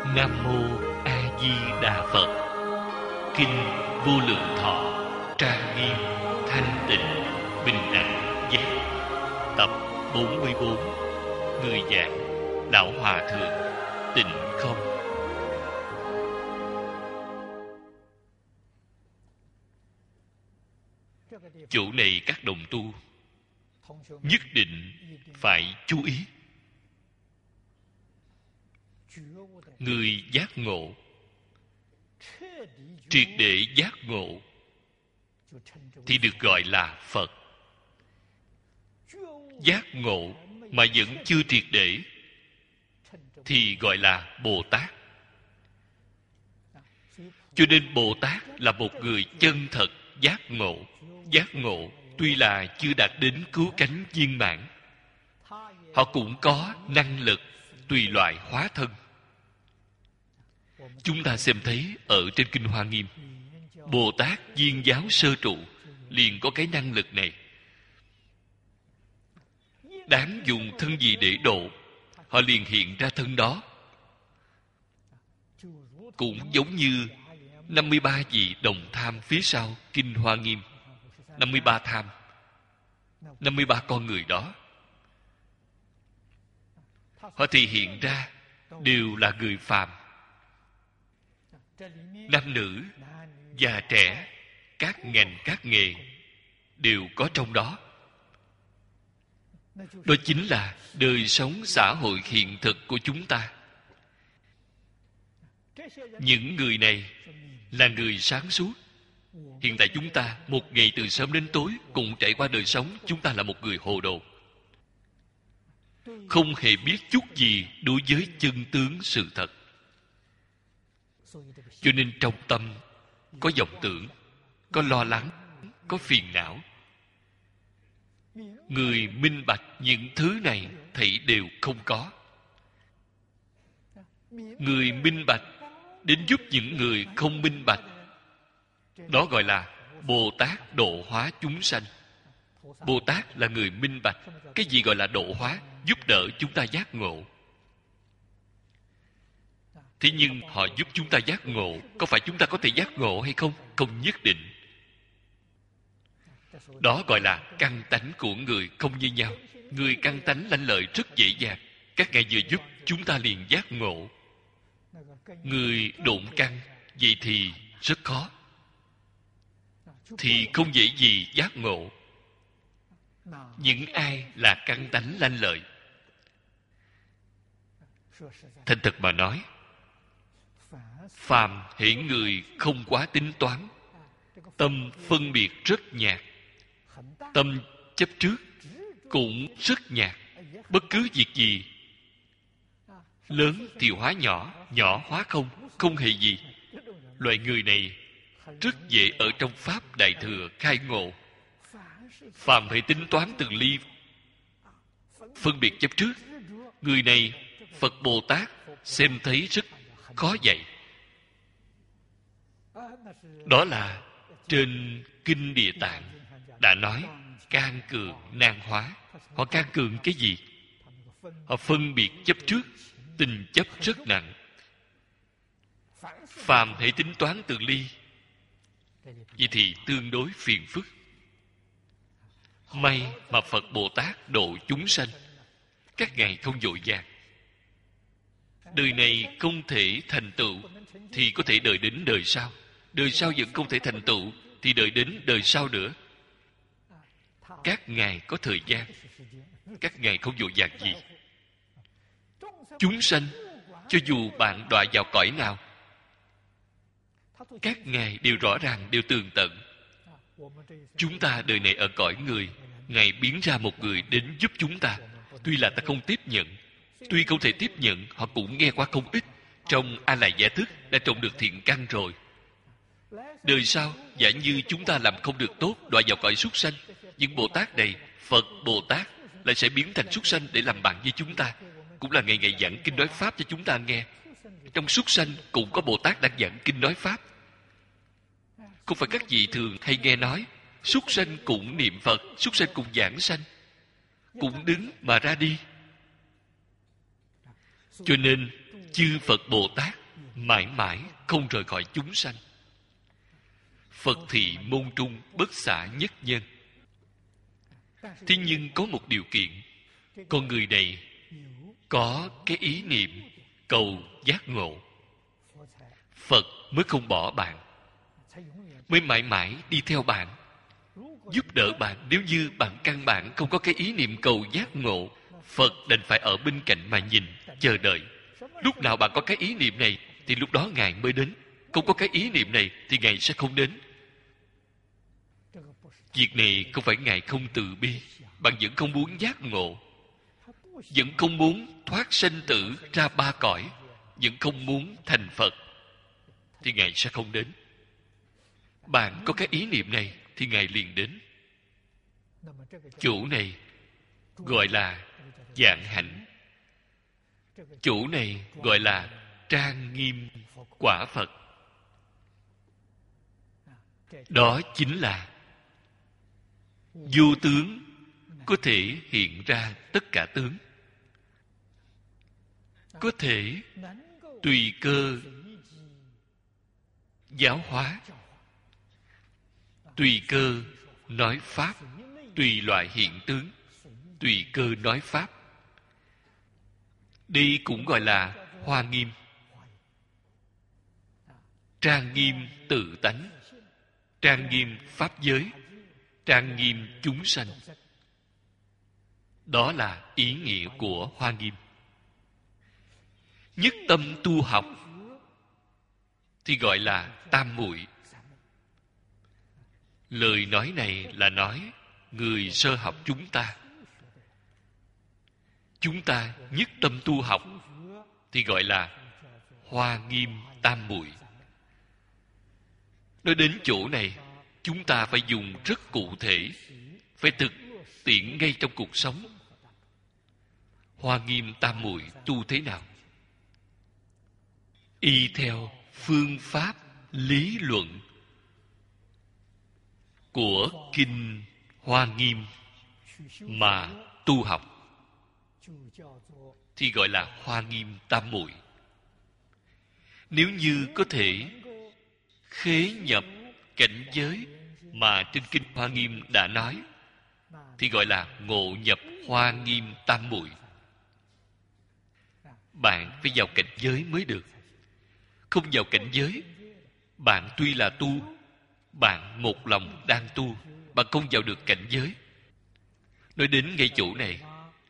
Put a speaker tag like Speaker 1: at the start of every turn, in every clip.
Speaker 1: Nam Mô A Di Đà Phật. Kinh Vô Lượng Thọ, trang nghiêm, thanh tịnh, bình đẳng, giác. Tập 44. Người giảng Lão Hòa Thượng Tịnh Không. Chỗ này các đồng tu nhất định phải chú ý. Người giác ngộ, triệt để giác ngộ thì được gọi là Phật. Giác ngộ mà vẫn chưa triệt để thì gọi là Bồ Tát. Cho nên Bồ Tát là một người chân thật giác ngộ. Giác ngộ tuy là chưa đạt đến cứu cánh viên mãn, họ cũng có năng lực tùy loại hóa thân. Chúng ta xem thấy ở trên Kinh Hoa Nghiêm, Bồ Tát Viên Giáo Sơ Trụ liền có cái năng lực này. Đáng dùng thân gì để độ, họ liền hiện ra thân đó. Cũng giống như 53 vị đồng tham phía sau Kinh Hoa Nghiêm. 53 tham, 53 con người đó, họ thì hiện ra đều là người phàm, nam nữ, già trẻ, các ngành các nghề đều có trong đó. Đó chính là đời sống xã hội hiện thực của chúng ta. Những người này là người sáng suốt. Hiện tại chúng ta một ngày từ sớm đến tối cùng trải qua đời sống, chúng ta là một người hồ đồ, không hề biết chút gì đối với chân tướng sự thật. Cho nên trong tâm có vọng tưởng, có lo lắng, có phiền não. Người minh bạch những thứ này thảy đều không có. Người minh bạch đến giúp những người không minh bạch, đó gọi là Bồ Tát độ hóa chúng sanh. Bồ Tát là người minh bạch. Cái gì gọi là độ hóa? Giúp đỡ chúng ta giác ngộ. Thế nhưng họ giúp chúng ta giác ngộ, có phải chúng ta có thể giác ngộ hay không? Không nhất định. Đó gọi là căn tánh của người không như nhau. Người căn tánh lanh lợi rất dễ dàng. Các ngài vừa giúp chúng ta liền giác ngộ. Người độn căn, vậy thì rất khó, thì không dễ gì giác ngộ. Những ai là căn tánh lanh lợi, thành thật mà nói, phàm hễ người không quá tính toán, tâm phân biệt rất nhạt, tâm chấp trước cũng rất nhạt. Bất cứ việc gì lớn thì hóa nhỏ, nhỏ hóa không, không hề gì. Loại người này rất dễ ở trong Pháp Đại Thừa khai ngộ. Phàm hãy tính toán từng ly phân biệt chấp trước, người này Phật Bồ Tát xem thấy rất khó dạy. Đó là trên Kinh Địa Tạng đã nói can cường nan hóa. Họ can cường cái gì? Họ phân biệt chấp trước, tình chấp rất nặng. Phàm hãy tính toán từng ly, vậy thì tương đối phiền phức. May mà Phật Bồ Tát độ chúng sanh, các ngài không vội vàng. Đời này không thể thành tựu thì có thể đợi đến đời sau. Đời sau vẫn không thể thành tựu thì đợi đến đời sau nữa. Các ngài có thời gian, các ngài không vội vàng gì. Chúng sanh, cho dù bạn đọa vào cõi nào, các ngài đều rõ ràng, đều tường tận. Chúng ta đời này ở cõi người, ngài biến ra một người đến giúp chúng ta. Tuy là ta không tiếp nhận, tuy không thể tiếp nhận, họ cũng nghe qua không ít. Trong A Lại Gia Thức đã trồng được thiện căn rồi. Đời sau, giả như chúng ta làm không được tốt, đọa vào cõi súc sanh, những Bồ Tát này, Phật Bồ Tát lại sẽ biến thành súc sanh để làm bạn với chúng ta. Cũng là ngày ngày giảng kinh nói Pháp cho chúng ta nghe. Trong súc sanh cũng có Bồ Tát đang giảng kinh nói Pháp. Không phải các vị thường hay nghe nói súc sanh cũng niệm Phật, súc sanh cũng giảng sanh, cũng đứng mà ra đi. Cho nên chư Phật Bồ Tát mãi mãi không rời khỏi chúng sanh. Phật thị môn trung bất xả nhất nhân. Thế nhưng có một điều kiện, con người này có cái ý niệm cầu giác ngộ, Phật mới không bỏ bạn, mới mãi mãi đi theo bạn, giúp đỡ bạn. Nếu như bạn căn bản không có cái ý niệm cầu giác ngộ, Phật đành phải ở bên cạnh mà nhìn, chờ đợi. Lúc nào bạn có cái ý niệm này thì lúc đó Ngài mới đến. Không có cái ý niệm này thì Ngài sẽ không đến. Việc này không phải Ngài không từ bi. Bạn vẫn không muốn giác ngộ, vẫn không muốn thoát sanh tử ra ba cõi, vẫn không muốn thành Phật, thì Ngài sẽ không đến. Bạn có cái ý niệm này thì Ngài liền đến. Chỗ này gọi là vạn hạnh. Chỗ này gọi là trang nghiêm quả Phật. Đó chính là vô tướng có thể hiện ra tất cả tướng, có thể tùy cơ giáo hóa, tùy cơ nói pháp, tùy loại hiện tướng, tùy cơ nói pháp. Đây cũng gọi là hoa nghiêm. Trang nghiêm tự tánh, trang nghiêm pháp giới, trang nghiêm chúng sanh. Đó là ý nghĩa của hoa nghiêm. Nhất tâm tu học thì gọi là tam muội. Lời nói này là nói người sơ học chúng ta. Chúng ta nhất tâm tu học thì gọi là hoa nghiêm tam muội. Nói đến chỗ này, chúng ta phải dùng rất cụ thể, phải thực tiễn ngay trong cuộc sống. Hoa nghiêm tam muội tu thế nào? Y theo phương pháp lý luận của kinh Hoa Nghiêm mà tu học thì gọi là hoa nghiêm tam muội. Nếu như có thể khế nhập cảnh giới mà trên kinh Hoa Nghiêm đã nói thì gọi là ngộ nhập hoa nghiêm tam muội. Bạn phải vào cảnh giới mới được. Không vào cảnh giới, bạn tuy là tu, bạn một lòng đang tu, bạn không vào được cảnh giới. Nói đến ngay chỗ này,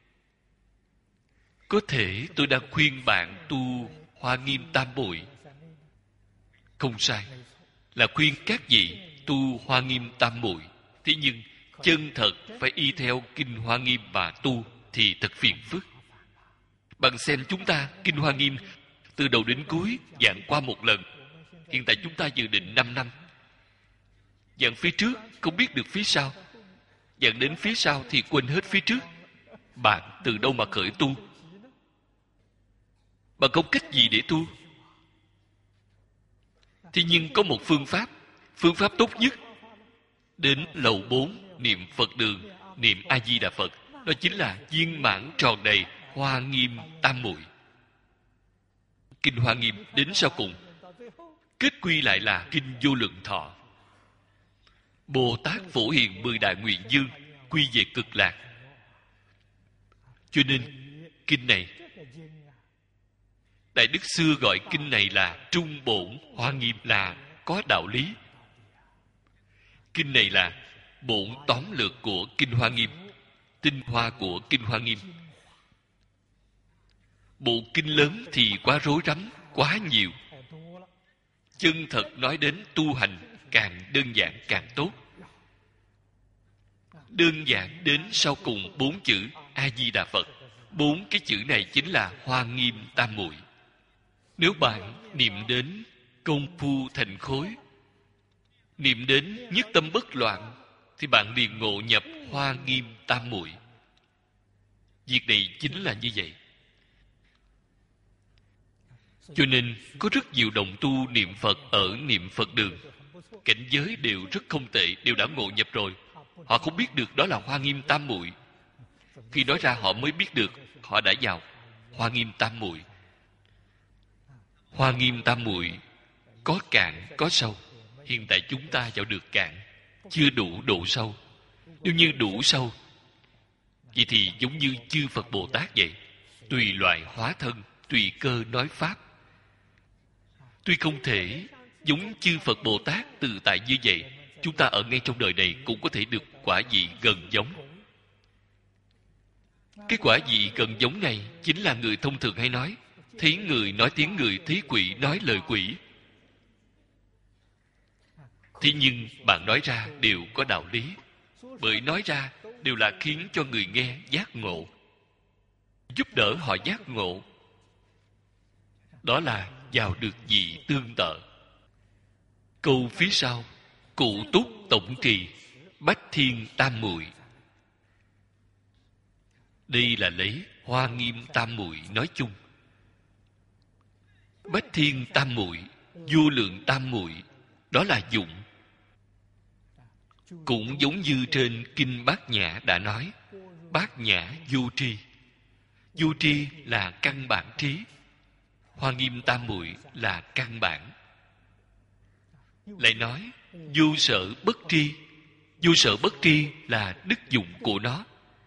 Speaker 1: có thể tôi đang khuyên bạn tu hoa nghiêm tam muội. Không sai, là khuyên các vị tu hoa nghiêm tam muội. Thế nhưng chân thật phải y theo kinh Hoa Nghiêm mà tu thì thật phiền phức. Bạn xem chúng ta kinh Hoa Nghiêm từ đầu đến cuối giảng qua một lần. Hiện tại chúng ta dự định 5 năm. Giảng phía trước không biết được phía sau, giảng đến phía sau thì quên hết phía trước. Bạn từ đâu mà khởi tu? Bạn không cách gì để tu. Thế nhưng có một phương pháp tốt nhất. Đến lầu 4 niệm Phật đường, niệm A Di Đà Phật, đó chính là viên mãn tròn đầy hoa nghiêm tam muội. Kinh Hoa Nghiêm đến sau cùng kết quy lại là kinh Vô Lượng Thọ. Bồ Tát Phổ Hiền 10 đại nguyện dương quy về cực lạc. Cho nên kinh này, Đại Đức xưa gọi kinh này là Trung Bổn Hoa Nghiêm, là có đạo lý. Kinh này là bổn tóm lược của kinh Hoa Nghiêm, tinh hoa của kinh Hoa Nghiêm. Bộ kinh lớn thì quá rối rắm, quá nhiều. Chân thật nói đến tu hành càng đơn giản càng tốt. Đơn giản đến sau cùng 4 chữ A Di Đà Phật. 4 cái chữ này chính là hoa nghiêm tam muội. Nếu bạn niệm đến công phu thành khối, niệm đến nhất tâm bất loạn, thì bạn liền ngộ nhập hoa nghiêm tam muội. Việc này chính là như vậy. Cho nên có rất nhiều đồng tu niệm Phật ở niệm Phật đường, cảnh giới đều rất không tệ, đều đã ngộ nhập rồi. Họ không biết được đó là hoa nghiêm tam muội. Khi nói ra họ mới biết được họ đã vào hoa nghiêm tam muội. Hoa Nghiêm Tam Muội có cạn có sâu. Hiện tại chúng ta vào được cạn, chưa đủ độ sâu. Nếu như đủ sâu, vậy thì giống như chư Phật Bồ Tát vậy, tùy loại hóa thân, tùy cơ nói pháp. Tuy không thể giống chư Phật Bồ Tát tự tại như vậy, chúng ta ở ngay trong đời này cũng có thể được quả vị gần giống. Cái quả vị gần giống này chính là người thông thường hay nói, thấy người nói tiếng người, thấy quỷ nói lời quỷ. Thế nhưng bạn nói ra đều có đạo lý, bởi nói ra đều là khiến cho người nghe giác ngộ, giúp đỡ họ giác ngộ. Đó là vào được vị tương tự. Câu phía sau: cụ túc tổng trì, bách thiên tam muội. Đây là lấy Hoa Nghiêm Tam Muội nói chung. Bách thiên tam muội, vô lượng tam muội, đó là dụng. Cũng giống như trên Kinh Bát Nhã đã nói, Bát Nhã vô tri. Vô tri là căn bản trí, Hoa Nghiêm Tam Muội là căn bản. Lại nói vô sở bất tri. Vô sở bất tri là đức dụng của nó.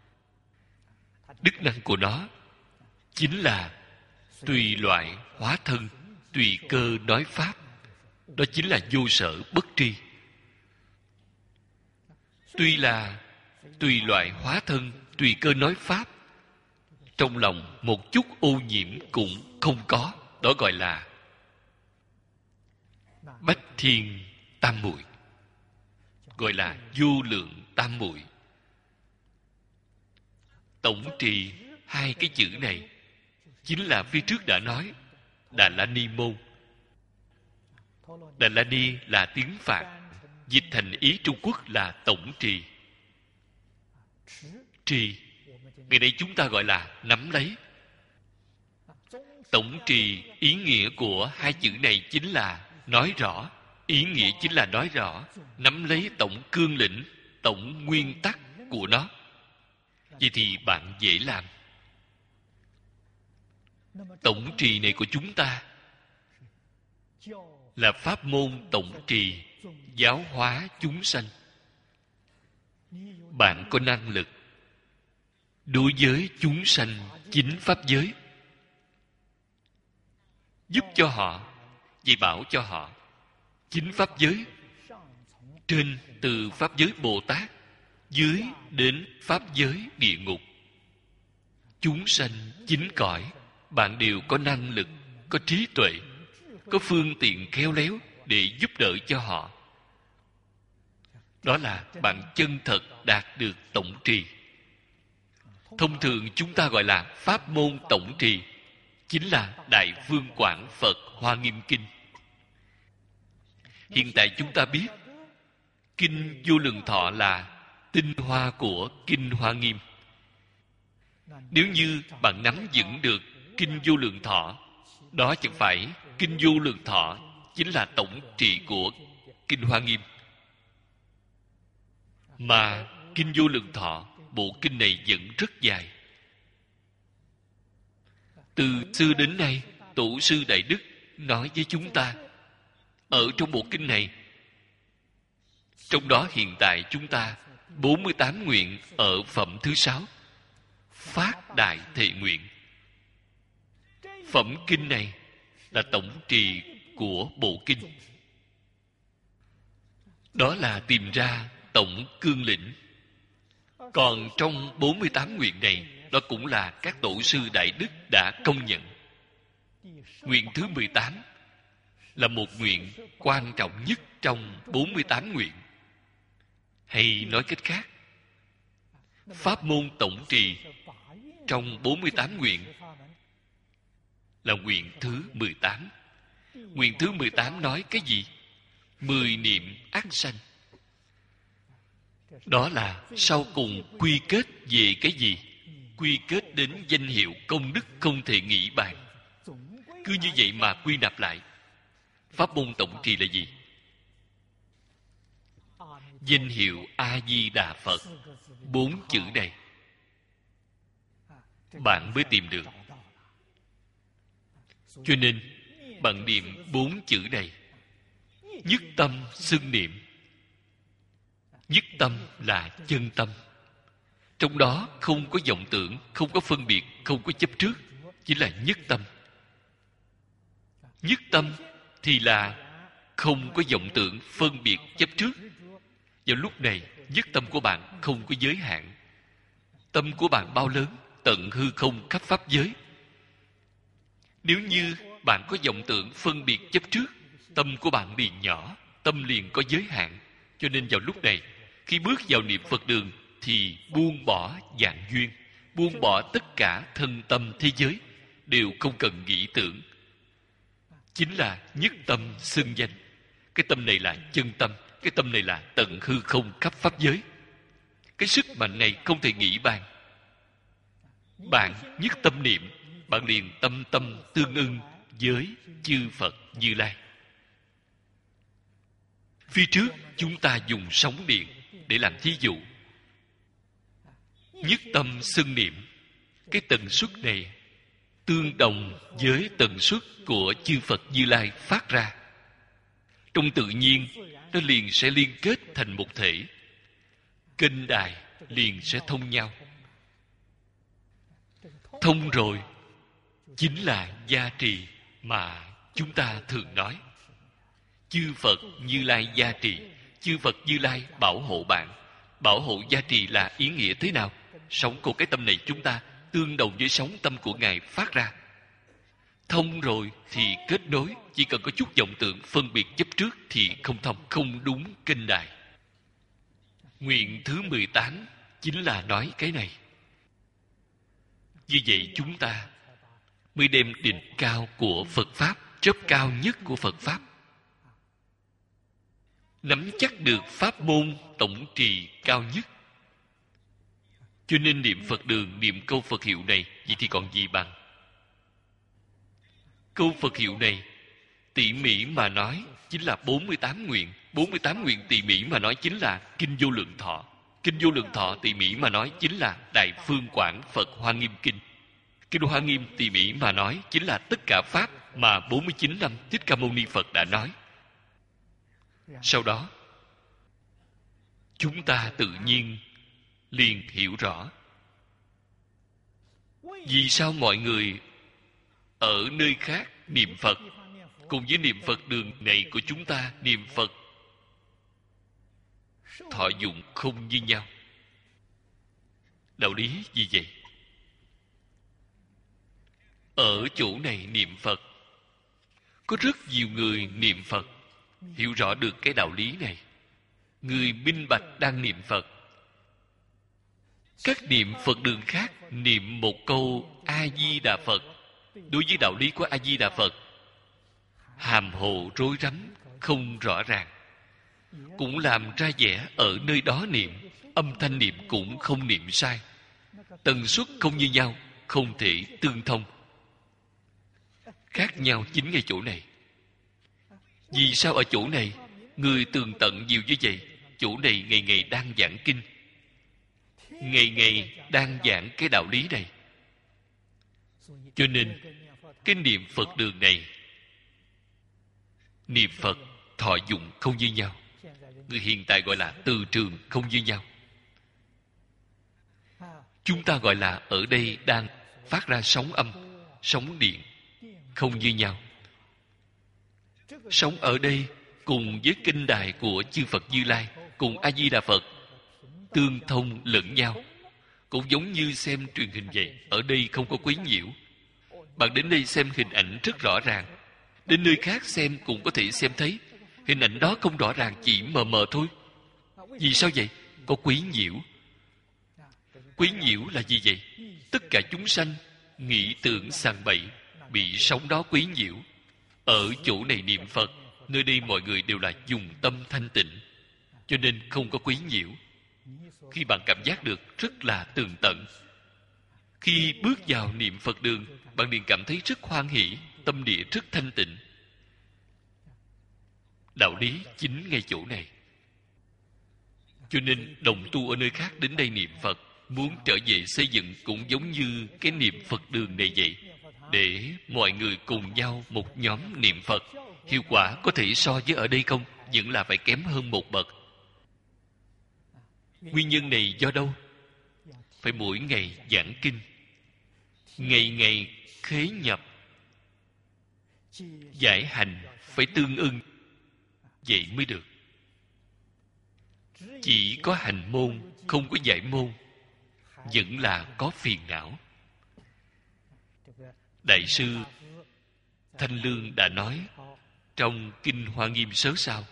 Speaker 1: Đức năng của nó chính là tùy loại hóa thân, tùy cơ nói pháp. Đó chính là vô sở bất tri. Tuy là tùy loại hóa thân, tùy cơ nói pháp, trong lòng một chút ô nhiễm cũng không có. Đó gọi là bách thiên tam muội, gọi là vô lượng tam muội. Tổng trì hai cái chữ này chính là phía trước đã nói Đà La Ni Môn. Đà La Ni là tiếng Phạn, dịch thành ý Trung Quốc là tổng trì. Trì ngày nay chúng ta gọi là nắm lấy. Tổng trì ý nghĩa của hai chữ này chính là nói rõ. Ý nghĩa chính là nói rõ, nắm lấy tổng cương lĩnh, tổng nguyên tắc của nó. Vậy thì bạn dễ làm. Tổng trì này của chúng ta là pháp môn tổng trì giáo hóa chúng sanh. Bạn có năng lực đối với chúng sanh chính pháp giới, giúp cho họ, dạy bảo cho họ chính pháp giới, trên từ pháp giới Bồ Tát, dưới đến pháp giới địa ngục, chúng sanh chính cõi. Bạn đều có năng lực, có trí tuệ, có phương tiện khéo léo để giúp đỡ cho họ. Đó là bạn chân thật đạt được tổng trì. Thông thường chúng ta gọi là pháp môn tổng trì, chính là Đại Phương Quảng Phật Hoa Nghiêm Kinh. Hiện tại chúng ta biết Kinh Vô Lượng Thọ là tinh hoa của Kinh Hoa Nghiêm. Nếu như bạn nắm vững được Kinh Vô Lượng Thọ, đó chẳng phải Kinh Vô Lượng Thọ chính là tổng trị của Kinh Hoa Nghiêm, mà Kinh Vô Lượng Thọ, bộ kinh này vẫn rất dài. Từ xưa đến nay, Tổ sư Đại Đức nói với chúng ta, ở trong bộ kinh này, trong đó hiện tại chúng ta 48 nguyện ở phẩm thứ 6, phát đại thệ nguyện. Phẩm kinh này là tổng trì của bộ kinh. Đó là tìm ra tổng cương lĩnh. Còn trong 48 nguyện này, đó cũng là các tổ sư Đại Đức đã công nhận. Nguyện thứ 18 là một nguyện quan trọng nhất trong 48 nguyện. Hay nói cách khác, pháp môn tổng trì trong 48 nguyện là nguyện thứ 18. Nguyện thứ 18 nói cái gì? 10 niệm ác sanh. Đó là sau cùng quy kết về cái gì? Quy kết đến danh hiệu công đức không thể nghĩ bàn. Cứ như vậy mà quy nạp lại, pháp môn tổng trì là gì? Danh hiệu A-di-đà Phật, 4 chữ này bạn mới tìm được. Cho nên bạn niệm 4 chữ này: nhất tâm xưng niệm. Nhất tâm là chân tâm, trong đó không có vọng tưởng, không có phân biệt, không có chấp trước, chính là nhất tâm. Nhất tâm thì là không có vọng tưởng, phân biệt, chấp trước. Vào lúc này, nhất tâm của bạn không có giới hạn. Tâm của bạn bao lớn, tận hư không khắp pháp giới. Nếu như bạn có vọng tưởng, phân biệt, chấp trước, tâm của bạn liền nhỏ, tâm liền có giới hạn. Cho nên vào lúc này, khi bước vào niệm Phật đường thì buông bỏ vạn duyên, buông bỏ tất cả thân tâm thế giới, đều không cần nghĩ tưởng. Chính là nhất tâm xưng danh. Cái tâm này là chân tâm, cái tâm này là tận hư không khắp pháp giới. Cái sức mạnh này không thể nghĩ bàn. Bạn nhất tâm niệm, bạn liền tâm tâm tương ưng với chư Phật Như Lai. Phía trước chúng ta dùng sóng điện để làm thí dụ. Nhất tâm xưng niệm, cái tần suất này tương đồng với tần suất của chư Phật Như Lai phát ra. Trong tự nhiên, nó liền sẽ liên kết thành một thể. Kênh đài liền sẽ thông nhau. Thông rồi chính là gia trì mà chúng ta thường nói. Chư Phật Như Lai gia trì, chư Phật Như Lai bảo hộ bạn. Bảo hộ gia trì là ý nghĩa thế nào? Sóng của cái tâm này chúng ta tương đồng với sóng tâm của Ngài phát ra. Thông rồi thì kết nối, chỉ cần có chút vọng tưởng, phân biệt chấp trước thì không thông, không đúng kênh đài. Nguyện thứ 18 chính là nói cái này. Như vậy chúng ta mới đem đỉnh cao của Phật Pháp, chóp cao nhất của Phật Pháp, nắm chắc được pháp môn tổng trì cao nhất. Cho nên niệm Phật đường, niệm câu Phật hiệu này, vậy thì còn gì bằng. Câu Phật hiệu này tỉ mỉ mà nói chính là 48 nguyện. 48 nguyện tỉ mỉ mà nói chính là Kinh Vô Lượng Thọ. Kinh Vô Lượng Thọ tỉ mỉ mà nói chính là Đại Phương Quảng Phật Hoa Nghiêm Kinh. Kinh Hoa Nghiêm tỉ mỉ mà nói chính là tất cả pháp mà 49 năm Thích Ca Mâu Ni Phật đã nói. Sau đó chúng ta tự nhiên liền hiểu rõ vì sao mọi người ở nơi khác niệm Phật cùng với niệm Phật đường này của chúng ta niệm Phật thọ dụng không như nhau. Đạo lý gì vậy? Ở chỗ này niệm Phật, có rất nhiều người niệm Phật hiểu rõ được cái đạo lý này. Người minh bạch đang niệm Phật. Các niệm Phật đường khác niệm một câu A-di-đà Phật, đối với đạo lý của A-di-đà Phật hàm hồ rối rắm, không rõ ràng, cũng làm ra vẻ ở nơi đó niệm, âm thanh niệm cũng không niệm sai, tần suất không như nhau, không thể tương thông. Khác nhau chính ngay chỗ này. Vì sao ở chỗ này người tường tận nhiều như vậy? Chỗ này ngày ngày đang giảng kinh, ngày ngày đang giảng cái đạo lý này. Cho nên cái niệm Phật đường này, niệm Phật thọ dụng không như nhau. Người hiện tại gọi là từ trường không như nhau. Chúng ta gọi là ở đây đang phát ra sóng âm, sóng điện không như nhau. Sóng ở đây cùng với kinh đài của chư Phật Như Lai, cùng A Di Đà Phật tương thông lẫn nhau, cũng giống như xem truyền hình vậy. Ở đây không có quấy nhiễu. Bạn đến đây xem hình ảnh rất rõ ràng, đến nơi khác xem cũng có thể xem thấy hình ảnh đó không rõ ràng, chỉ mờ mờ thôi. Vì sao vậy? Có quấy nhiễu. Quấy nhiễu là gì vậy? Tất cả chúng sanh nghĩ tưởng sàng bậy, bị sóng đó quấy nhiễu. Ở chỗ này niệm Phật, nơi đây mọi người đều là dùng tâm thanh tịnh, cho nên không có quấy nhiễu. Khi bạn cảm giác được rất là tường tận, khi bước vào niệm Phật đường, bạn liền cảm thấy rất hoan hỷ, tâm địa rất thanh tịnh. Đạo lý chính ngay chỗ này. Cho nên đồng tu ở nơi khác đến đây niệm Phật, muốn trở về xây dựng cũng giống như cái niệm Phật đường này vậy. để mọi người cùng nhau một nhóm niệm Phật. Hiệu quả có thể so với ở đây không? Vẫn là phải kém hơn một bậc. Nguyên nhân này do đâu? Phải mỗi ngày giảng kinh, ngày ngày khế nhập, giải hành phải tương ưng, vậy mới được. Chỉ có hành môn, không có giải môn, vẫn là có phiền não. Đại sư Thanh Lương đã nói trong Kinh Hoa Nghiêm Sớ Sao.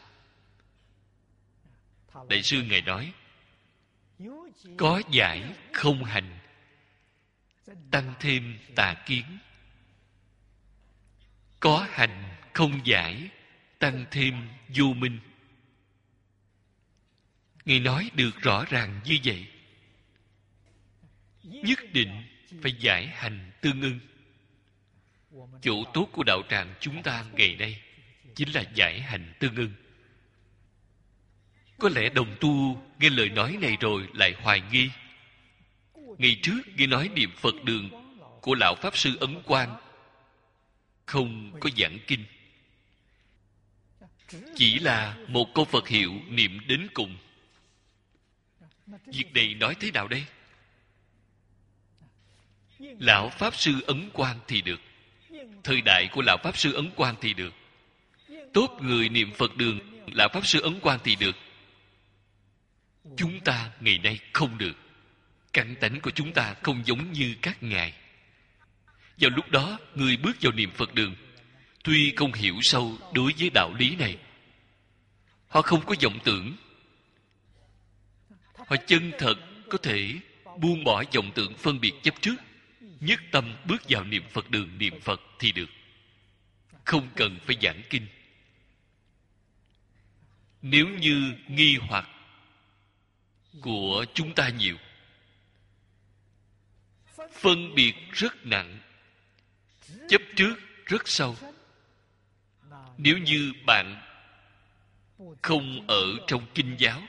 Speaker 1: Đại sư Ngài nói, có giải không hành, tăng thêm tà kiến. Có hành không giải, tăng thêm vô minh. Ngài nói được rõ ràng như vậy. Nhất định phải giải hành tương ưng. Chỗ tốt của đạo tràng chúng ta ngày nay chính là giải hành tương ưng. Có lẽ đồng tu nghe lời nói này rồi lại hoài nghi. Ngày trước nghe nói niệm Phật đường của lão Pháp Sư Ấn Quang không có giảng kinh, chỉ là một câu Phật hiệu niệm đến cùng. Việc này nói thế nào đây? Lão Pháp Sư Ấn Quang thì được, thời đại của lão Pháp Sư Ấn Quang thì được, tốt người niệm Phật đường lão Pháp Sư Ấn Quang thì được. Chúng ta ngày nay không được. Căn tánh của chúng ta không giống như các ngài. Vào lúc đó, người bước vào niệm Phật đường, tuy không hiểu sâu đối với đạo lý này, họ không có vọng tưởng, họ chân thật có thể buông bỏ vọng tưởng phân biệt chấp trước, nhất tâm bước vào niệm Phật đường niệm Phật thì được, không cần phải giảng kinh. Nếu như nghi hoặc của chúng ta nhiều, phân biệt rất nặng, chấp trước rất sâu, nếu như bạn không ở trong kinh giáo,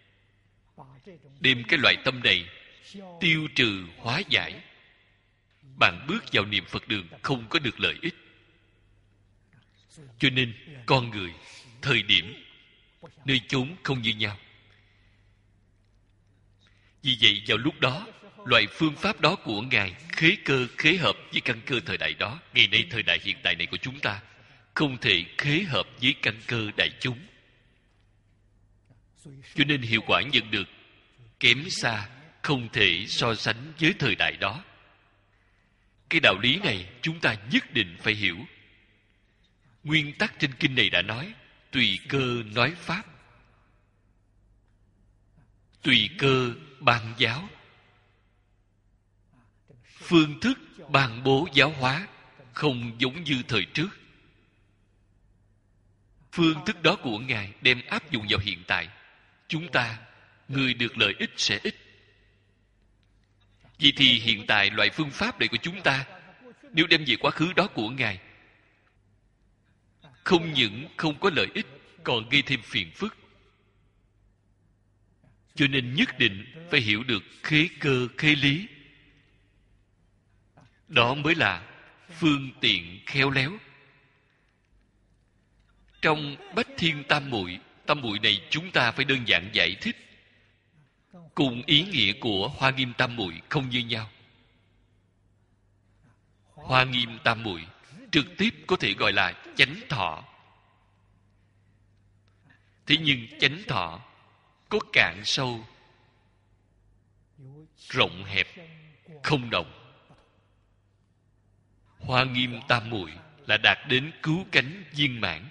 Speaker 1: đem cái loại tâm này tiêu trừ hóa giải, bạn bước vào niệm Phật đường không có được lợi ích. Cho nên con người thời điểm nơi chốn không như nhau. Vì vậy vào lúc đó, loại phương pháp đó của Ngài khế cơ khế hợp với căn cơ thời đại đó. Ngày nay thời đại hiện tại này của chúng ta không thể khế hợp với căn cơ đại chúng, cho nên hiệu quả nhận được kém xa, không thể so sánh với thời đại đó. Cái đạo lý này chúng ta nhất định phải hiểu. Nguyên tắc trên kinh này đã nói, tùy cơ nói pháp, tùy cơ ban giáo. Phương thức ban bố giáo hóa không giống như thời trước. Phương thức đó của Ngài đem áp dụng vào hiện tại, chúng ta, người được lợi ích sẽ ít. Vậy thì hiện tại loại phương pháp này của chúng ta, nếu đem về quá khứ đó của Ngài, không những không có lợi ích, còn gây thêm phiền phức. Cho nên nhất định phải hiểu được khế cơ khế lý. Đó mới là phương tiện khéo léo. Trong Bách Thiên Tam Muội, tam muội này chúng ta phải đơn giản giải thích, cùng ý nghĩa của Hoa Nghiêm Tam Muội không như nhau. Hoa Nghiêm Tam Muội trực tiếp có thể gọi là chánh thọ. Thế nhưng chánh thọ có cạn sâu, rộng hẹp, không đồng. Hoa Nghiêm Tam Muội là đạt đến cứu cánh viên mãn.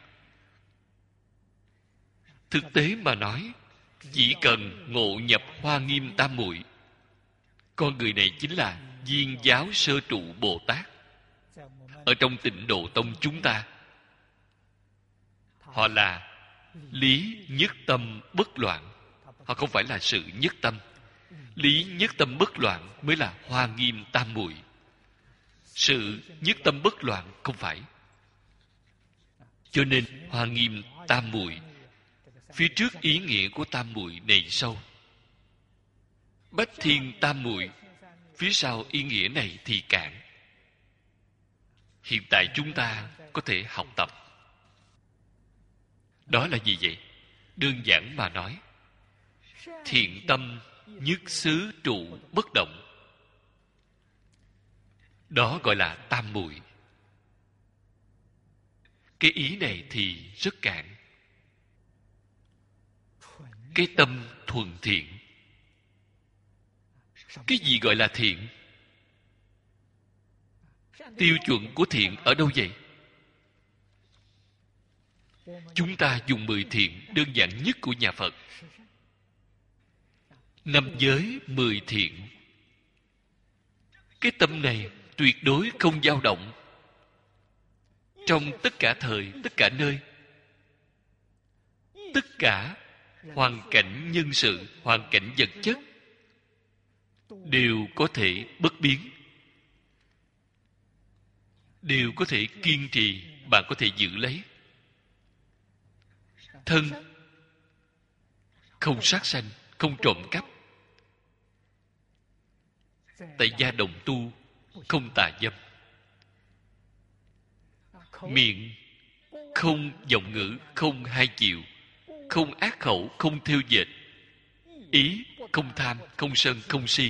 Speaker 1: Thực tế mà nói, chỉ cần ngộ nhập Hoa Nghiêm Tam Muội, con người này chính là Viên Giáo Sơ Trụ Bồ Tát. Ở trong Tịnh Độ Tông chúng ta, họ là lý nhất tâm bất loạn. Họ không phải là sự nhất tâm. Lý nhất tâm bất loạn mới là Hoa Nghiêm Tam Muội. Sự nhất tâm bất loạn không phải. Cho nên Hoa Nghiêm Tam Muội, phía trước ý nghĩa của Tam Muội này sâu. Bách Thiên Tam Muội, phía sau ý nghĩa này thì cạn. hiện tại chúng ta có thể học tập. Đó là gì vậy? Đơn giản mà nói, thiện tâm nhất xứ trụ bất động. Đó gọi là tam muội. Cái ý này thì rất cạn. Cái tâm thuần thiện. Cái gì gọi là thiện? Tiêu chuẩn của thiện ở đâu vậy? Chúng ta dùng 10 thiện đơn giản nhất của nhà Phật. 5 giới 10 thiện. Cái tâm này tuyệt đối không dao động. Trong tất cả thời, tất cả nơi, tất cả hoàn cảnh nhân sự, hoàn cảnh vật chất đều có thể bất biến, đều có thể kiên trì, bạn có thể giữ lấy. Thân không sát sanh, không trộm cắp. Tại gia đồng tu không tà dâm. Miệng không vọng ngữ, không hai chiều, không ác khẩu, không thêu dệt. Ý không tham, không sân, không si.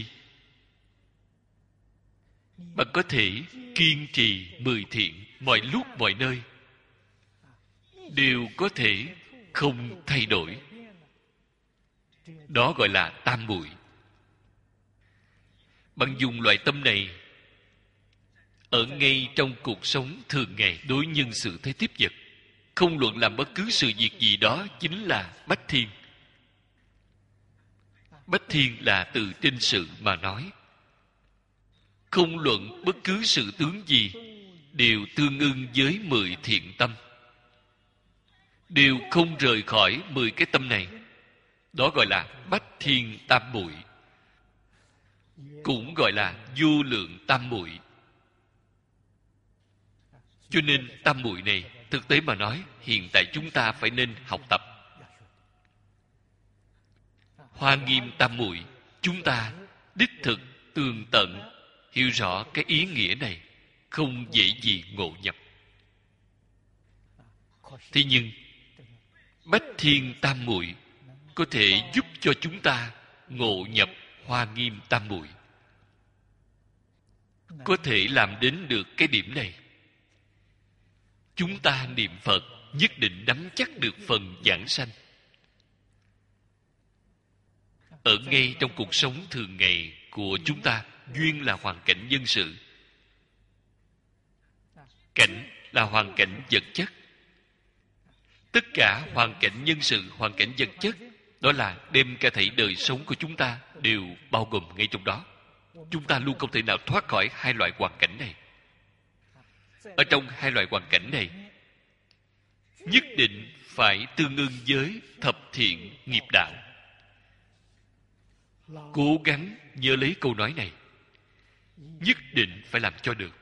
Speaker 1: Bạn có thể kiên trì 10 thiện mọi lúc mọi nơi, đều có thể không thay đổi. Đó gọi là tam muội. Bạn dùng loại tâm này ở ngay trong cuộc sống thường ngày, đối nhân xử thế tiếp vật, không luận làm bất cứ sự việc gì, đó chính là bách thiên. Bách thiên là từ trên sự mà nói. Không luận bất cứ sự tướng gì, đều tương ưng với 10 thiện tâm, đều không rời khỏi 10 cái tâm này. Đó gọi là bách thiên tam muội, cũng gọi là vô lượng tam muội. Cho nên tam muội này, thực tế mà nói, hiện tại chúng ta phải nên học tập. Hoa Nghiêm tam muội, chúng ta đích thực tường tận hiểu rõ cái ý nghĩa này, không dễ gì ngộ nhập. Thế nhưng bách thiên tam muội có thể giúp cho chúng ta ngộ nhập Hoa Nghiêm tam muội. Có thể làm đến được cái điểm này, chúng ta niệm Phật nhất định nắm chắc được phần giảng sanh. Ở ngay trong cuộc sống thường ngày của chúng ta, duyên là hoàn cảnh nhân sự, cảnh là hoàn cảnh vật chất. Tất cả hoàn cảnh nhân sự, hoàn cảnh vật chất, đó là đem cả thảy đời sống của chúng ta đều bao gồm ngay trong đó. Chúng ta luôn không thể nào thoát khỏi hai loại hoàn cảnh này. Ở trong hai loại hoàn cảnh này, nhất định phải tương ưng với thập thiện nghiệp đạo. Cố gắng nhớ lấy câu nói này, nhất định phải làm cho được.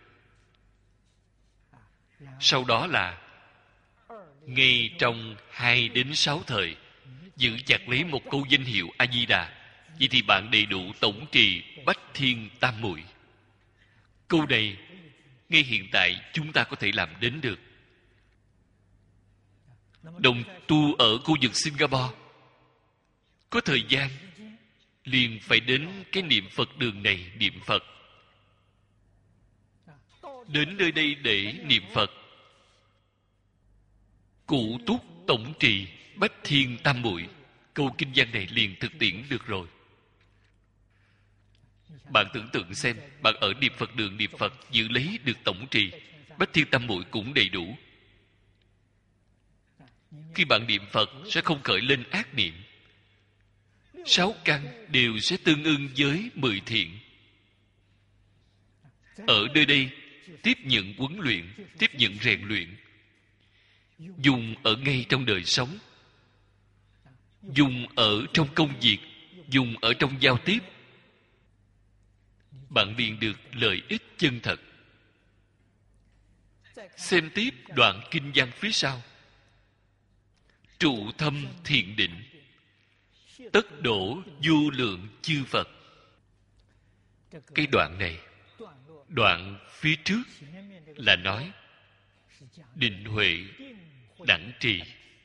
Speaker 1: Sau đó là ngay trong 2 đến 6 thời, giữ chặt lấy một câu danh hiệu A Di Đà, vậy thì bạn đầy đủ tổng trì bách thiên tam muội. Câu này ngay hiện tại chúng ta có thể làm đến được. Đồng tu ở khu vực Singapore có thời gian liền phải đến cái niệm Phật đường này niệm Phật. Đến nơi đây để niệm Phật, cụ túc tổng trì bách thiên tam muội, câu kinh văn này liền thực tiễn được rồi. Bạn tưởng tượng xem, bạn ở niệm Phật đường niệm Phật, giữ lấy được tổng trì bách thiên tam muội cũng đầy đủ. Khi bạn niệm Phật sẽ không khởi lên ác niệm. 6 căn đều sẽ tương ưng với 10 thiện. Ở nơi đây tiếp nhận huấn luyện, tiếp nhận rèn luyện, dùng ở ngay trong đời sống, dùng ở trong công việc, dùng ở trong giao tiếp, bạn liền được lợi ích chân thật. Xem tiếp đoạn kinh văn phía sau: trụ thâm thiền định, tất đổ vô lượng chư Phật. Cái đoạn này, đoạn phía trước là nói định huệ đẳng trì.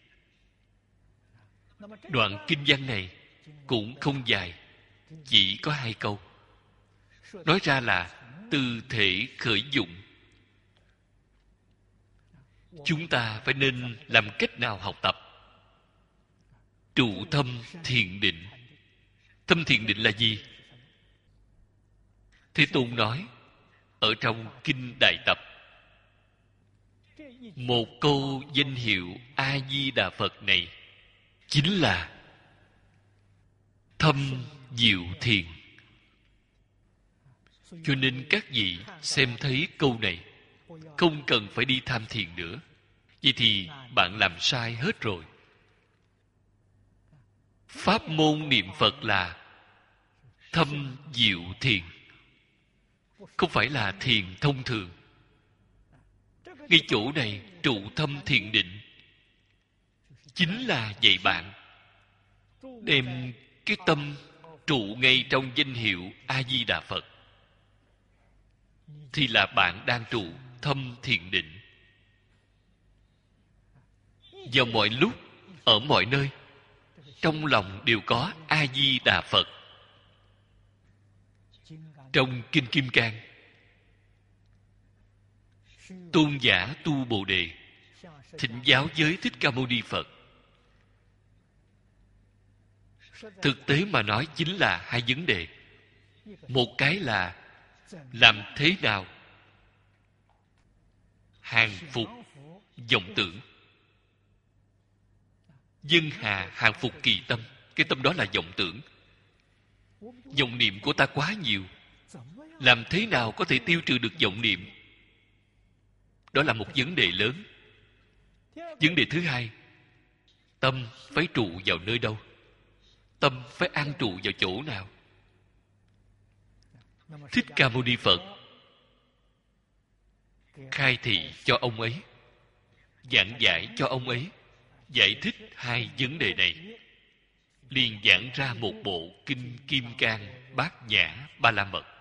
Speaker 1: Đoạn kinh văn này cũng không dài, chỉ có 2 câu. Nói ra là từ thể khởi dụng. Chúng ta phải nên làm cách nào học tập? Trụ tâm thiền định. Tâm thiền định là gì? Thế Tôn nói ở trong Kinh Đại Tập, một câu danh hiệu A Di Đà Phật này chính là thâm diệu thiền. Cho nên các vị xem thấy câu này, không cần phải đi tham thiền nữa. Vậy thì bạn làm sai hết rồi. Pháp môn niệm Phật là thâm diệu thiền, không phải là thiền thông thường. Ngay chỗ này trụ thâm thiền định chính là dạy bạn đem cái tâm trụ ngay trong danh hiệu A Di Đà Phật, thì là bạn đang trụ thâm thiền định. Vào mọi lúc, ở mọi nơi, trong lòng đều có A Di Đà Phật. Trong Kinh Kim Cang, tôn giả tu Bồ Đề thỉnh giáo với Thích Ca Mâu Ni Phật. Thực tế mà nói chính là 2 vấn đề. Một cái là làm thế nào hàng phục vọng tưởng. Dân hà hàng phục kỳ tâm. Cái tâm đó là vọng tưởng. Vọng niệm của ta quá nhiều, làm thế nào có thể tiêu trừ được vọng niệm? Đó là một vấn đề lớn. Vấn đề thứ hai, tâm phải trụ vào nơi đâu? Tâm phải an trụ vào chỗ nào? Thích Ca Mâu Ni Phật khai thị cho ông ấy, giảng giải cho ông ấy, giải thích 2 vấn đề này, liền giảng ra một bộ Kinh Kim Cang Bát Nhã Ba La Mật.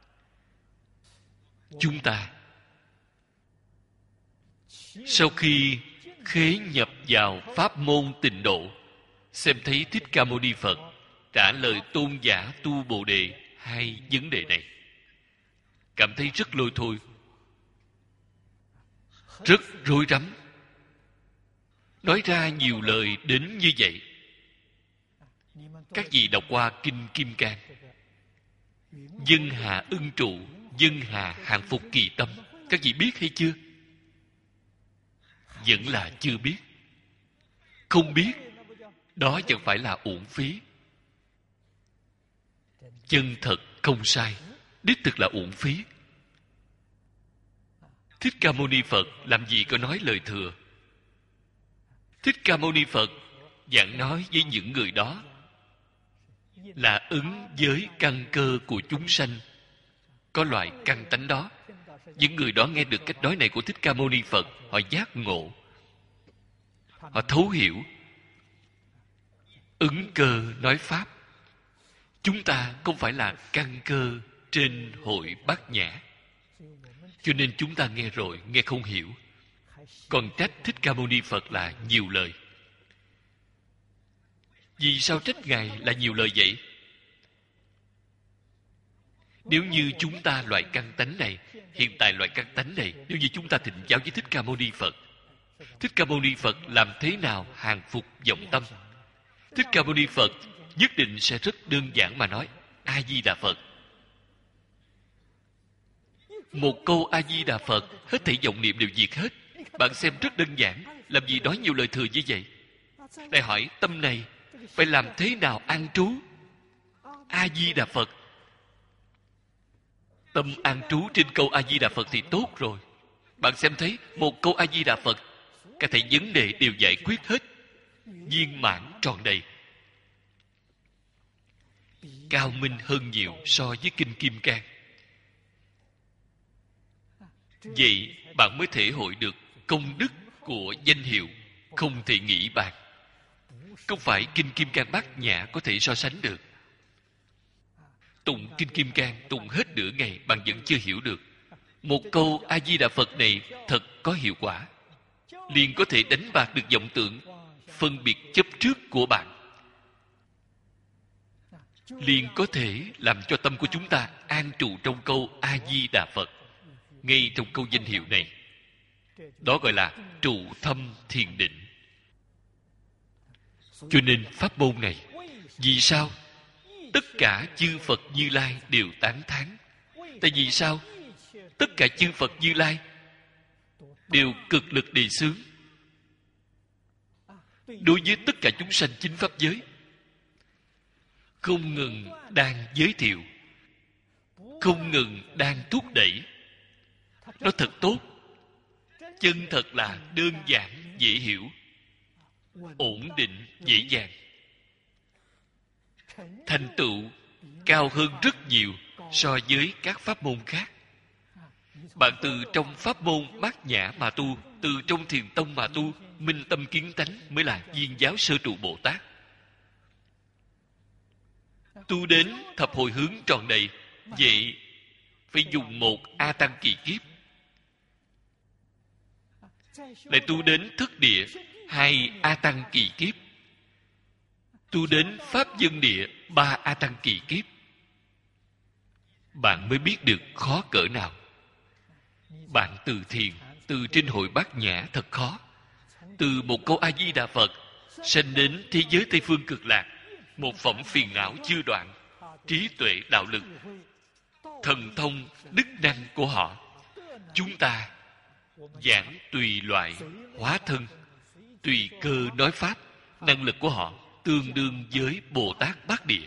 Speaker 1: Chúng ta sau khi khế nhập vào pháp môn tịnh độ, xem thấy Thích Ca Mâu Ni Phật trả lời tôn giả tu Bồ Đề 2 vấn đề này, cảm thấy rất lôi thôi, rất rối rắm, nói ra nhiều lời đến như vậy. Các vị đọc qua Kinh Kim Cang, dân hà ưng trụ, dân hà hàng phục kỳ tâm, các vị biết hay chưa? Vẫn là chưa biết. Không biết, đó chẳng phải là uổng phí. Chân thật không sai, đích thực là uổng phí. Thích Ca Mâu Ni Phật làm gì có nói lời thừa. Thích Ca Mâu Ni Phật giảng nói với những người đó là ứng với căn cơ của chúng sanh, có loại căn tánh đó. Những người đó nghe được cách nói này của Thích Ca Mâu Ni Phật, họ giác ngộ, họ thấu hiểu. Ứng cơ nói pháp. Chúng ta không phải là căn cơ trên hội Bát Nhã, cho nên chúng ta nghe rồi nghe không hiểu, còn trách Thích Ca Mâu Ni Phật là nhiều lời. Vì sao trách Ngài là nhiều lời vậy? Nếu như chúng ta loại căn tánh này, hiện tại loại căn tánh này, nếu như chúng ta thịnh giáo với Thích Ca Mâu Ni Phật, Thích Ca Mâu Ni Phật làm thế nào hàng phục vọng tâm? Thích Ca Mâu Ni Phật nhất định sẽ rất đơn giản mà nói A Di Đà Phật. Một câu A Di Đà Phật, hết thảy vọng niệm đều diệt hết. Bạn xem rất đơn giản, làm gì nói nhiều lời thừa như vậy? Lại hỏi tâm này phải làm thế nào an trú? A Di Đà Phật. Tâm an trú trên câu A Di Đà Phật thì tốt rồi. Bạn xem thấy một câu A Di Đà Phật, cả thảy vấn đề đều giải quyết hết, viên mãn tròn đầy, cao minh hơn nhiều so với Kinh Kim Cang. Vậy bạn mới thể hội được công đức của danh hiệu không thể nghĩ bàn. Không phải Kinh Kim Cang Bát Nhã có thể so sánh được. Tụng Kinh Kim Cang tụng hết nửa ngày bạn vẫn chưa hiểu được. Một câu A Di Đà Phật này thật có hiệu quả, liền có thể đánh bạc được vọng tưởng phân biệt chấp trước của bạn, liền có thể làm cho tâm của chúng ta an trụ trong câu A Di Đà Phật, ngay trong câu danh hiệu này. Đó gọi là trụ thâm thiền định. Cho nên pháp môn này, vì sao tất cả chư Phật Như Lai đều tán thán? Tại vì sao tất cả chư Phật Như Lai đều cực lực đề xướng đối với tất cả chúng sanh chính pháp giới, không ngừng đang giới thiệu, không ngừng đang thúc đẩy. Nó thật tốt, chân thật là đơn giản, dễ hiểu, ổn định, dễ dàng, thành tựu cao hơn rất nhiều so với các pháp môn khác. Bạn từ trong pháp môn Bát Nhã mà tu, từ trong Thiền Tông mà tu, minh tâm kiến tánh mới là viên giáo sơ trụ Bồ Tát. Tu đến thập hồi hướng tròn đầy, vậy phải dùng một A Tăng kỳ kiếp. Lại tu đến thất địa, 2 A Tăng kỳ kiếp. Tu đến pháp dân địa, 3 A Tăng kỳ kiếp. Bạn mới biết được khó cỡ nào. Bạn từ thiền, từ trên hội Bát Nhã thật khó. Từ một câu A Di Đà Phật sanh đến thế giới Tây Phương Cực Lạc, một phẩm phiền não chưa đoạn, trí tuệ đạo lực, thần thông đức năng của họ, chúng ta giảng tùy loại hóa thân, tùy cơ nói pháp. Năng lực của họ tương đương với Bồ Tát Bát Địa.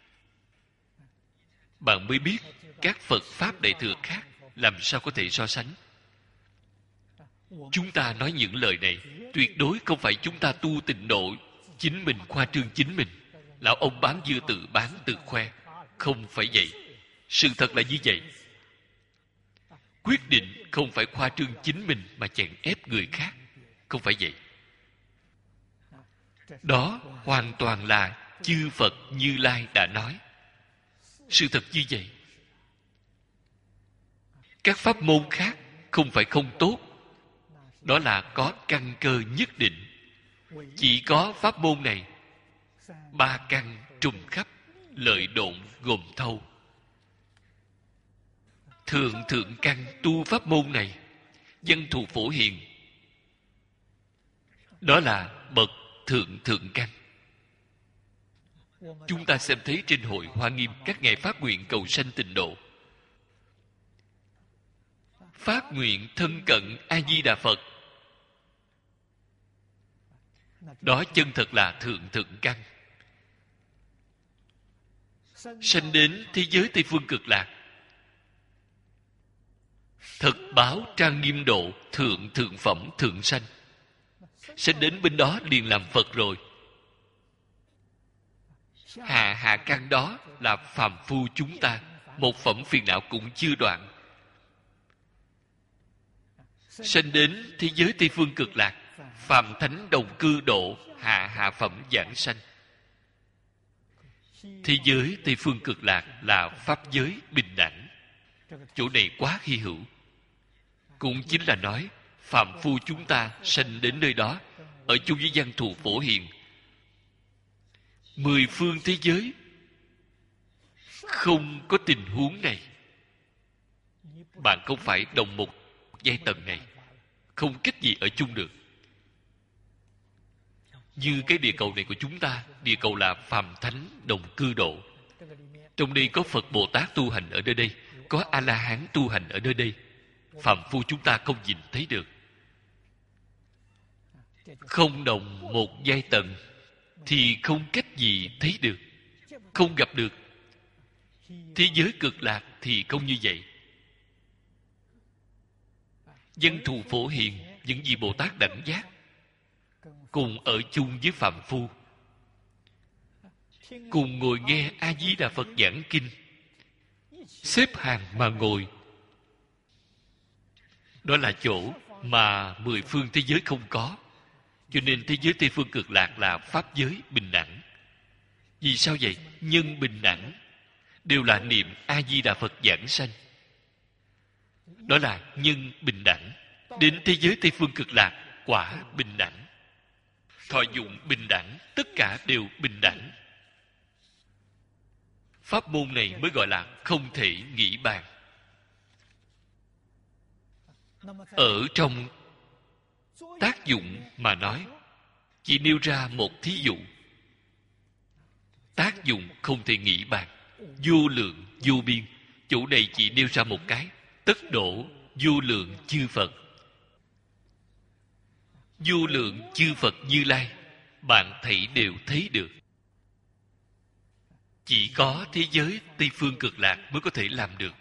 Speaker 1: Bạn mới biết các Phật Pháp Đại Thừa khác làm sao có thể so sánh. Chúng ta nói những lời này tuyệt đối không phải chúng ta tu tịnh độ chính mình khoa trương chính mình. Lão ông bán dưa tự bán tự khoe. Không phải vậy. Sự thật là như vậy. Quyết định không phải khoa trương chính mình mà chèn ép người khác. Không phải vậy. Đó hoàn toàn là chư Phật Như Lai đã nói. Sự thật như vậy. Các pháp môn khác không phải không tốt, đó là có căn cơ nhất định. Chỉ có pháp môn này 3 căn trùng khắp, lợi độn gồm thâu. Thượng thượng căn tu pháp môn này, văn thù phổ hiền, đó là bậc thượng thượng căn. Chúng ta xem thấy trên hội Hoa Nghiêm các ngài phát nguyện cầu sanh tịnh độ, phát nguyện thân cận A Di Đà Phật, đó chân thật là thượng thượng căn. Sanh đến thế giới Tây Phương Cực Lạc, thực báo trang nghiêm độ, thượng thượng phẩm thượng sanh. Sanh đến bên đó liền làm Phật rồi. Hạ căn đó là phàm phu chúng ta, một phẩm phiền não cũng chưa đoạn. Sanh đến thế giới Tây Phương Cực Lạc, phàm thánh đồng cư độ, hạ phẩm giảng sanh. Thế giới Tây Phương Cực Lạc là pháp giới bình đẳng. Chỗ này quá hy hữu. Cũng chính là nói phàm phu chúng ta sanh đến nơi đó, ở chung với văn thù phổ hiền, 10 phương thế giới không có tình huống này. Bạn không phải đồng một giai tầng này, không cách gì ở chung được. Như cái địa cầu này của chúng ta, địa cầu là phàm thánh đồng cư độ. Trong đây có Phật Bồ Tát tu hành ở nơi đây, có A-la-hán tu hành ở nơi đây. Phàm phu chúng ta không nhìn thấy được. Không đồng một giai tầng thì không cách gì thấy được, không gặp được. Thế giới cực lạc thì không như vậy. Văn thù phổ hiền, những vị Bồ Tát đẳng giác cùng ở chung với phàm phu, cùng ngồi nghe A Di Đà Phật giảng kinh, xếp hàng mà ngồi. Đó là chỗ mà 10 phương thế giới không có. Cho nên thế giới Tây Phương Cực Lạc là pháp giới bình đẳng. Vì sao vậy? Nhân bình đẳng, đều là niệm A Di Đà Phật giảng sanh. Đó là nhân bình đẳng. Đến thế giới Tây Phương Cực Lạc, quả bình đẳng. Thọ dụng bình đẳng, tất cả đều bình đẳng. Pháp môn này mới gọi là không thể nghĩ bàn. Ở trong tác dụng mà nói, chỉ nêu ra một thí dụ. Tác dụng không thể nghĩ bàn, vô lượng vô biên. Chỗ này chỉ nêu ra một cái. Tất độ vô lượng chư Phật. Vô lượng chư Phật Như Lai, bạn thảy đều thấy được. Chỉ có thế giới Tây Phương Cực Lạc mới có thể làm được.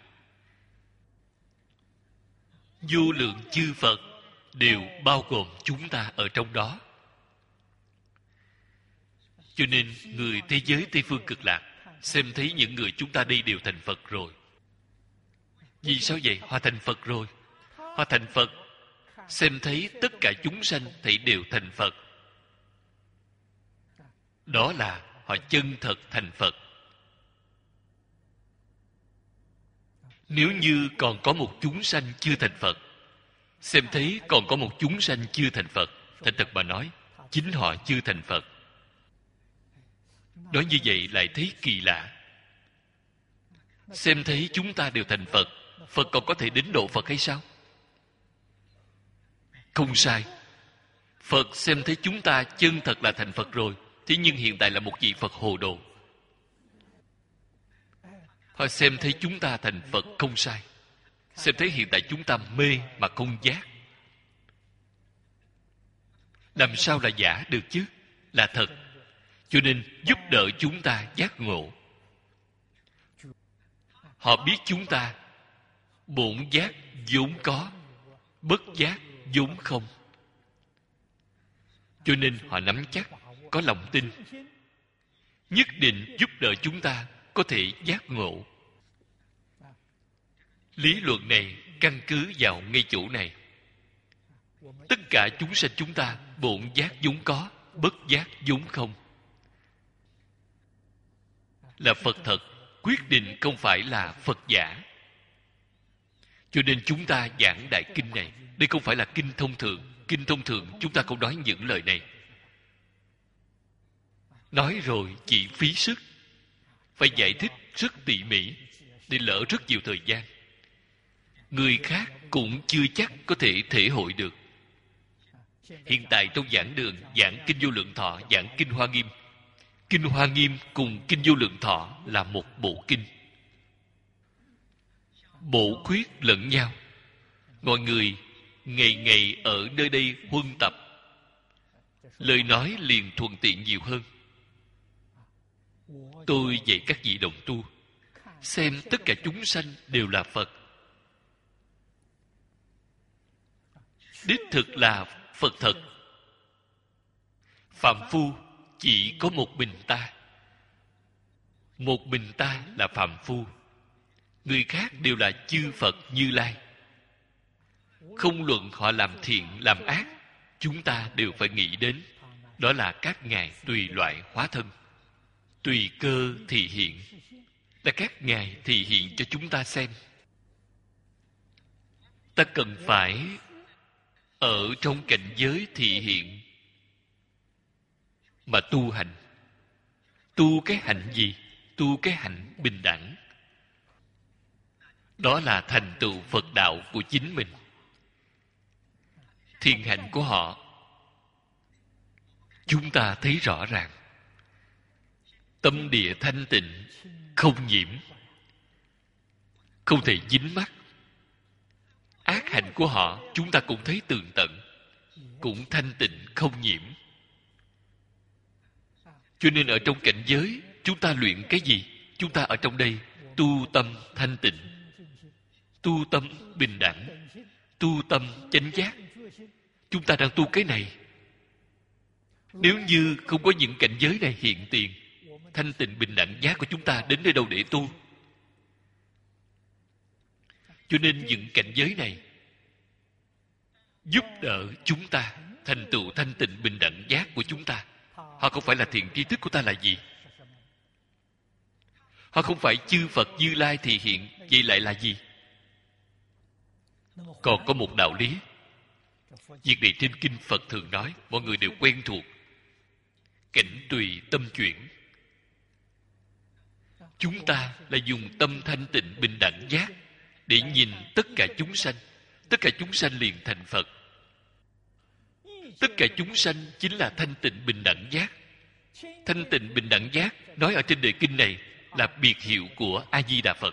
Speaker 1: Vô lượng chư Phật đều bao gồm chúng ta ở trong đó. Cho nên người thế giới Tây Phương Cực Lạc xem thấy những người chúng ta đây đều thành Phật rồi. Vì sao vậy? Họ thành Phật rồi. Họ thành Phật, xem thấy tất cả chúng sanh thảy đều thành Phật. Đó là họ chân thật thành Phật. Nếu như còn có một chúng sanh chưa thành Phật, xem thấy còn có một chúng sanh chưa thành Phật, thành thật mà nói, chính họ chưa thành Phật. Nói như vậy lại thấy kỳ lạ. Xem thấy chúng ta đều thành Phật, Phật còn có thể đến độ Phật hay sao? Không sai. Phật xem thấy chúng ta chân thật là thành Phật rồi, thế nhưng hiện tại là một vị Phật hồ đồ. Họ xem thấy chúng ta thành Phật không sai. Xem thấy hiện tại chúng ta mê mà không giác. Làm sao là giả được chứ? Là thật. Cho nên giúp đỡ chúng ta giác ngộ. Họ biết chúng ta bổn giác vốn có, bất giác vốn không. Cho nên họ nắm chắc, có lòng tin, nhất định giúp đỡ chúng ta có thể giác ngộ. Lý luận này căn cứ vào ngay chỗ này. Tất cả chúng sanh chúng ta bổn giác vốn có, bất giác vốn không. Là Phật thật, quyết định không phải là Phật giả. Cho nên chúng ta giảng đại kinh này, đây không phải là kinh thông thường. Kinh thông thường chúng ta không nói những lời này. Nói rồi chỉ phí sức. Phải giải thích rất tỉ mỉ, để lỡ rất nhiều thời gian. Người khác cũng chưa chắc có thể thể hội được. Hiện tại trong giảng đường giảng Kinh Vô Lượng Thọ, giảng Kinh Hoa Nghiêm. Kinh Hoa Nghiêm cùng Kinh Vô Lượng Thọ là một bộ kinh. Bổ khuyết lẫn nhau. Mọi người ngày ngày ở nơi đây huân tập, lời nói liền thuận tiện nhiều hơn. Tôi dạy các vị đồng tu, xem tất cả chúng sanh đều là Phật. Đích thực là Phật thật. Phạm phu chỉ có một mình ta. Một mình ta là phạm phu. Người khác đều là chư Phật Như Lai. Không luận họ làm thiện, làm ác, chúng ta đều phải nghĩ đến. Đó là các ngài tùy loại hóa thân, tùy cơ thị hiện. Là các ngài thị hiện cho chúng ta xem. Ta cần phải ở trong cảnh giới thị hiện mà tu hành. Tu cái hạnh gì? Tu cái hạnh bình đẳng. Đó là thành tựu Phật đạo của chính mình. Thiện hạnh của họ chúng ta thấy rõ ràng. Tâm địa thanh tịnh, không nhiễm, không thể dính mắc. Ác hạnh của họ chúng ta cũng thấy tường tận, cũng thanh tịnh không nhiễm. Cho nên ở trong cảnh giới chúng ta luyện cái gì? Chúng ta ở trong đây tu tâm thanh tịnh, tu tâm bình đẳng, tu tâm chánh giác. Chúng ta đang tu cái này. Nếu như không có những cảnh giới này hiện tiền, thanh tịnh bình đẳng giác của chúng ta đến nơi đâu để tu? Cho nên những cảnh giới này giúp đỡ chúng ta thành tựu thanh tịnh bình đẳng giác của chúng ta. Họ không phải là thiện tri thức của ta là gì? Họ không phải chư Phật Như Lai thị hiện, vậy lại là gì? Còn có một đạo lý, việc này trên kinh Phật thường nói, mọi người đều quen thuộc. Cảnh tùy tâm chuyển. Chúng ta là dùng tâm thanh tịnh bình đẳng giác để nhìn tất cả chúng sanh. Tất cả chúng sanh liền thành Phật. Tất cả chúng sanh chính là thanh tịnh bình đẳng giác. Thanh tịnh bình đẳng giác nói ở trên đề kinh này là biệt hiệu của A-di-đà Phật.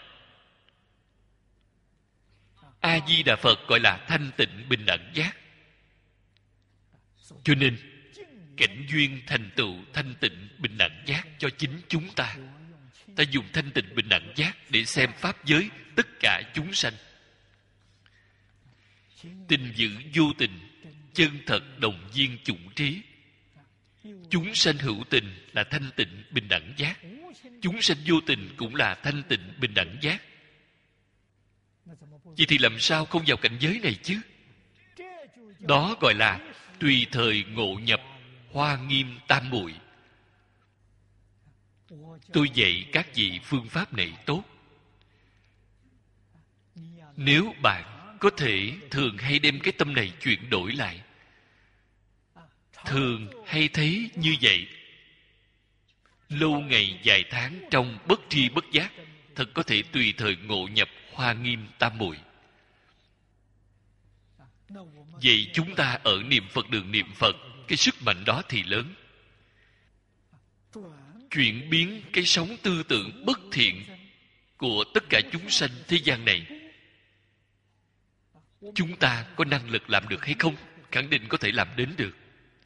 Speaker 1: A-di-đà Phật gọi là thanh tịnh bình đẳng giác. Cho nên cảnh duyên thành tựu thanh tịnh bình đẳng giác cho chính chúng ta. Ta dùng thanh tịnh bình đẳng giác để xem pháp giới tất cả chúng sanh. Tình dữ vô tình, chân thật đồng viên chủng trí. Chúng sanh hữu tình là thanh tịnh bình đẳng giác. Chúng sanh vô tình cũng là thanh tịnh bình đẳng giác. Vậy thì làm sao không vào cảnh giới này chứ? Đó gọi là tùy thời ngộ nhập Hoa Nghiêm Tam Muội. Tôi dạy các vị phương pháp này tốt. Nếu bạn có thể thường hay đem cái tâm này chuyển đổi lại, thường hay thấy như vậy, lâu ngày dài tháng trong bất tri bất giác, thật có thể tùy thời ngộ nhập Hoa Nghiêm Tam Muội. Vậy chúng ta ở niệm Phật đường niệm Phật, cái sức mạnh đó thì lớn. Chuyển biến cái sống tư tưởng bất thiện của tất cả chúng sanh thế gian này, chúng ta có năng lực làm được hay không? Khẳng định có thể làm đến được.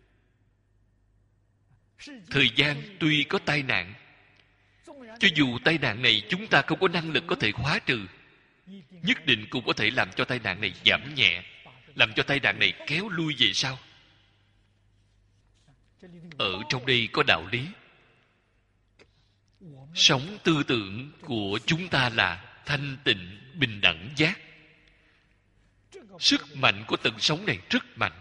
Speaker 1: Thời gian tuy có tai nạn, cho dù tai nạn này chúng ta không có năng lực có thể hóa trừ, nhất định cũng có thể làm cho tai nạn này giảm nhẹ, làm cho tai nạn này kéo lui về sau. Ở trong đây có đạo lý. Sống tư tưởng của chúng ta là thanh tịnh bình đẳng giác. Sức mạnh của tầng sống này rất mạnh.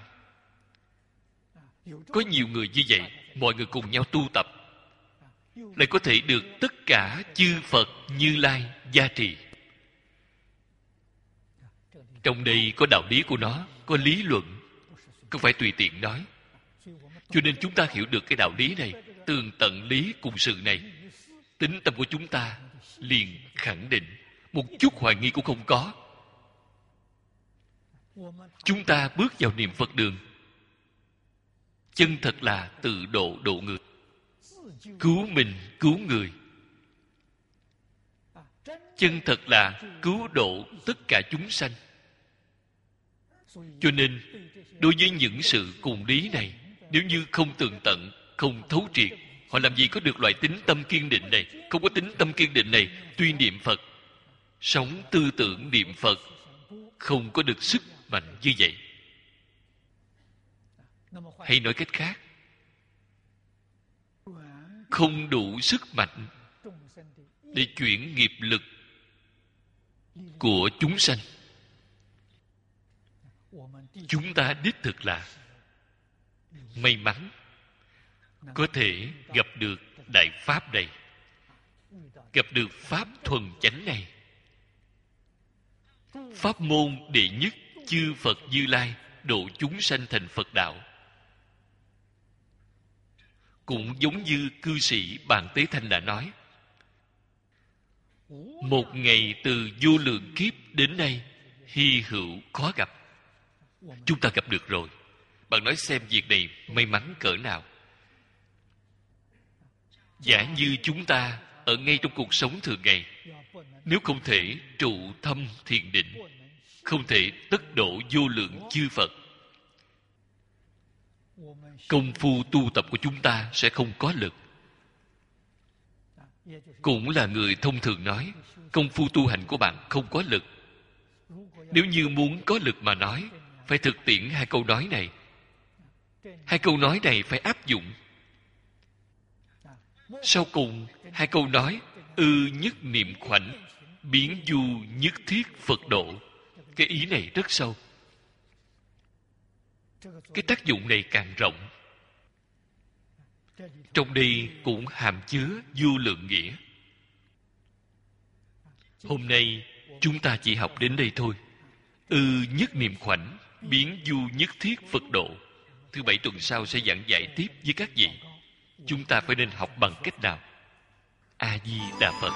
Speaker 1: Có nhiều người như vậy, mọi người cùng nhau tu tập, lại có thể được tất cả chư Phật Như Lai gia trì. Trong đây có đạo lý của nó, có lý luận, không phải tùy tiện nói. Cho nên chúng ta hiểu được cái đạo lý này, tường tận lý cùng sự này, tính tâm của chúng ta liền khẳng định, một chút hoài nghi cũng không có. Chúng ta bước vào niệm Phật đường, chân thật là tự độ độ người, cứu mình cứu người. Chân thật là cứu độ tất cả chúng sanh. Cho nên đối với những sự cùng lý này, nếu như không tường tận, không thấu triệt, họ làm gì có được loại tính tâm kiên định này? Không có tính tâm kiên định này, tuy niệm Phật, sống tư tưởng niệm Phật, không có được sức mạnh như vậy. Hay nói cách khác, không đủ sức mạnh để chuyển nghiệp lực của chúng sanh. Chúng ta đích thực là may mắn có thể gặp được đại pháp này, gặp được pháp thuần chánh này. Pháp môn đệ nhất chư Phật Như Lai độ chúng sanh thành Phật đạo. Cũng giống như cư sĩ Bàn Tế Thanh đã nói, một ngày từ vô lượng kiếp đến nay hy hữu khó gặp. Chúng ta gặp được rồi. Bạn nói xem việc này may mắn cỡ nào. Giả như chúng ta ở ngay trong cuộc sống thường ngày, nếu không thể trụ thâm thiền định, không thể tất độ vô lượng chư Phật, công phu tu tập của chúng ta sẽ không có lực. Cũng là người thông thường nói, công phu tu hành của bạn không có lực. Nếu như muốn có lực mà nói, phải thực tiễn hai câu nói này. Hai câu nói này phải áp dụng. Sau cùng, hai câu nói ư nhất niệm khoảnh, biến du nhất thiết Phật độ. Cái ý này rất sâu. Cái tác dụng này càng rộng. Trong đây cũng hàm chứa vô lượng nghĩa. Hôm nay chúng ta chỉ học đến đây thôi. Ư nhất niệm khoảnh, biến du nhất thiết Phật độ. Thứ Bảy tuần sau sẽ giảng giải tiếp với các vị. Chúng ta phải nên học bằng cách nào? A Di Đà Phật.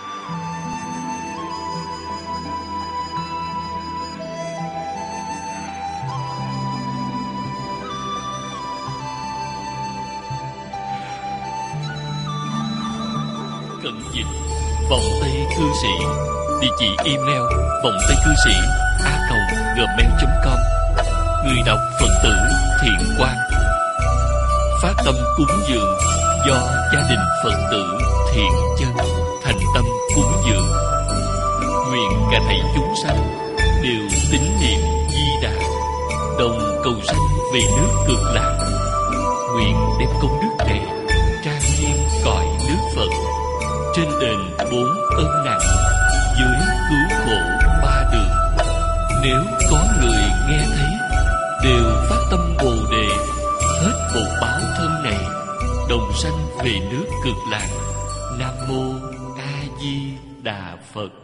Speaker 1: Cận dịch Vọng Tây Cư Sĩ. Địa chỉ email vongtaicư sĩ@gmail.com. Người đọc Phật tử Thiện Quang. Phát tâm cúng dường do gia đình Phật tử Thiện Chân thành tâm cúng dường. Nguyện cả thảy chúng sanh đều tín niệm Di Đà, đồng cầu sanh về nước Cực Lạc. Nguyện đem công đức này trang nghiêm cõi nước Phật, trên đền 4 ân nặng, dưới cứu khổ 3 đường. Nếu có người nghe thấy, đều phát tâm Bồ Đề, hết bột báo thân này, đồng sanh về nước Cực Lạc. Nam mô A Di Đà Phật.